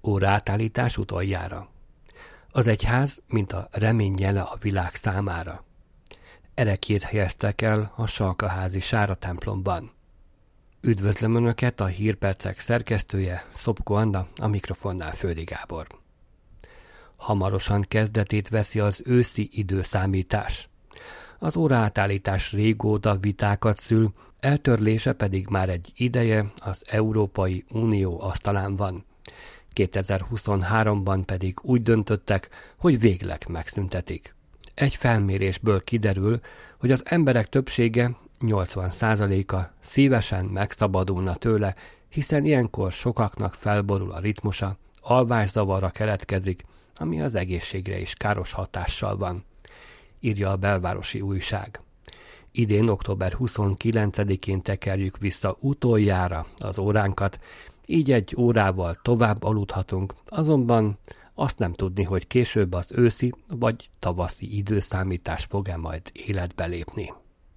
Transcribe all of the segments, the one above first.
Óraátállítás utoljára. Az egyház, mint a remény jele a világ számára. Erekét helyeztek el a Salkaházi Sára templomban. Üdvözlöm Önöket, a Hírpercek szerkesztője, Szopko Anna, a mikrofonnál Földi Gábor. Hamarosan kezdetét veszi az őszi időszámítás. Az óraátállítás régóta vitákat szül, eltörlése pedig már egy ideje az Európai Unió asztalán van. 2023-ban pedig úgy döntöttek, hogy végleg megszüntetik. Egy felmérésből kiderül, hogy az emberek többsége, 80%-a szívesen megszabadulna tőle, hiszen ilyenkor sokaknak felborul a ritmusa, alvászavarra keletkezik, ami az egészségre is káros hatással van, írja a Belvárosi Újság. Idén október 29-én tekerjük vissza utoljára az óránkat, így egy órával tovább aludhatunk, azonban azt nem tudni, hogy később az őszi vagy tavaszi időszámítás fog-e majd életbe lépni.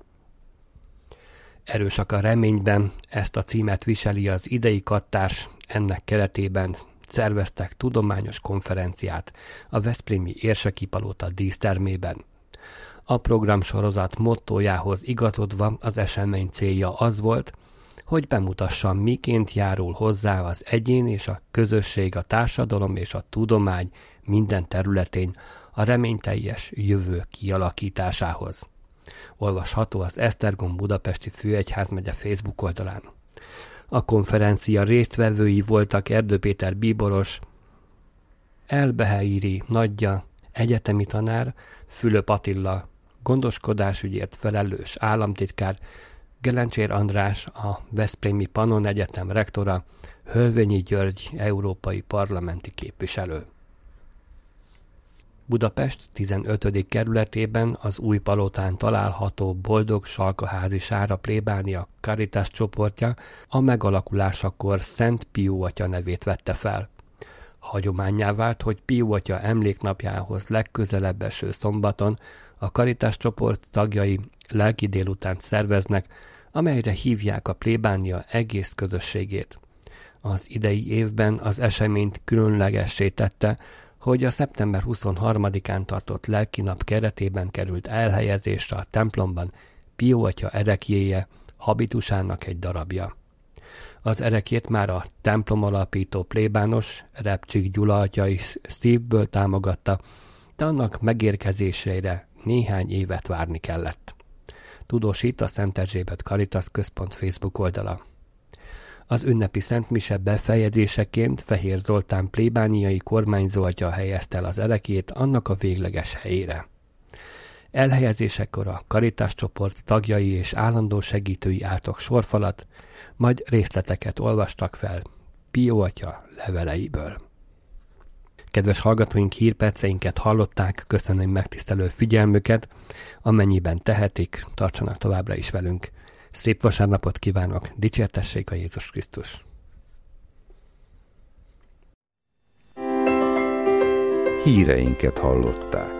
Erősak a reményben, ezt a címet viseli az idei kattárs, ennek keretében szerveztek tudományos konferenciát a veszprémi Érseki Palota dísztermében. A programsorozat mottójához igazodva az esemény célja az volt, hogy bemutassa, miként járul hozzá az egyén és a közösség, a társadalom és a tudomány minden területén a reményteljes jövő kialakításához. Olvasható az Esztergom Budapesti Főegyházmegye Facebook oldalán. A konferencia résztvevői voltak Erdő Péter bíboros, Elbeheiri nagyja, egyetemi tanár, Fülöp Attila, gondoskodásügyért felelős államtitkár, Gelencsér András, a Veszprémi Pannon Egyetem rektora, Hölvényi György európai parlamenti képviselő. Budapest 15. kerületében az Új Palotán található Boldog Salkaházi Sára plébánia Caritas csoportja a megalakulásakor Szent Pió atya nevét vette fel. Hagyománnyá vált, hogy Pió atya emléknapjához legközelebb eső szombaton a Caritas csoport tagjai lelki délutánt szerveznek, amelyre hívják a plébánia egész közösségét. Az idei évben az eseményt különlegessé tette, hogy a szeptember 23-án tartott lelkinap keretében került elhelyezésre a templomban Pió atya ereklyéje, habitusának egy darabja. Az ereklyét már a templom alapító plébános, Repcsik Gyula atya is szívből támogatta, de annak megérkezésére néhány évet várni kellett. Tudósít a Szent Erzsébet Caritas Központ Facebook oldala. Az ünnepi szentmise befejezéseként Fehér Zoltán plébániai kormányzó atya helyezte el az ereklyét annak a végleges helyére. Elhelyezésekor a Caritas csoport tagjai és állandó segítői álltak sorfalat, majd részleteket olvastak fel Pió atya leveleiből. Kedves hallgatóink, hírperceinket hallották, köszönöm megtisztelő figyelmüket, amennyiben tehetik, tartsanak továbbra is velünk. Szép vasárnapot kívánok, dicsértessék a Jézus Krisztus! Híreinket hallották.